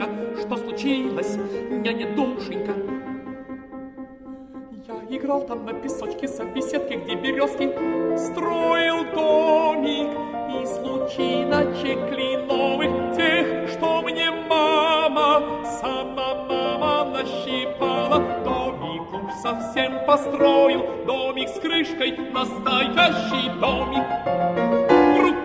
нянюшка, что случилось, няня-душенька? Я играл там на песочке за беседкой, где березки, строил домик из лучиночек кленовых, тех, что мне мама, сама мама нащипала. Домик уж совсем построил, домик с крышкой, настоящий домик. Вдруг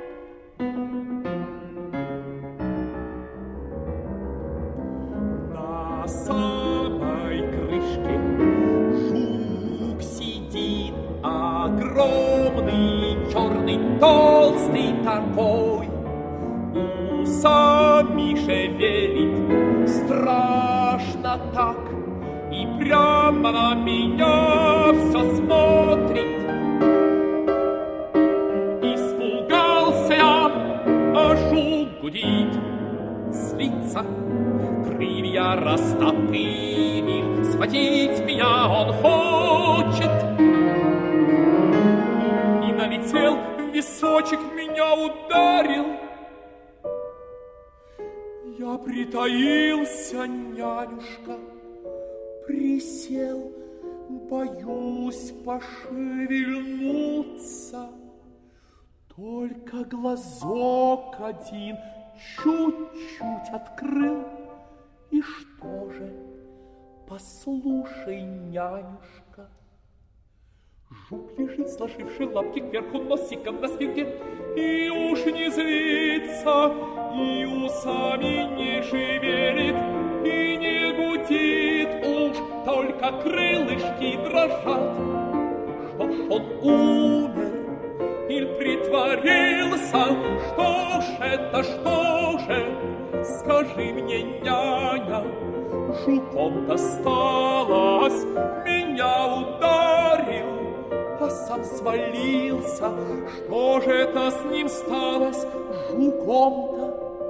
на самой крышке жук сидит, огромный, черный, толстый такой, усами шевелит страшно так и прямо на меня все смотрит. Испугался я, а жук гудит, злится, крылья растопырил, схватить меня он хочет. И налетел, височек меня ударил. Я притаился, нянюшка, присел, боюсь пошевельнуться. Только глазок один чуть-чуть открыл. И что же, послушай, нянюшка, жук лежит, сложивший лапки кверху, носиком на спинке, и уж не злится, и усами не шевелит, и не гудит уж, только крылышки дрожат. Что ж он умер или притворился? Что ж это, что же? Скажи мне, няня, жуком досталось, меня ударил, а сам свалился. Что же это с ним сталось, жуком-то?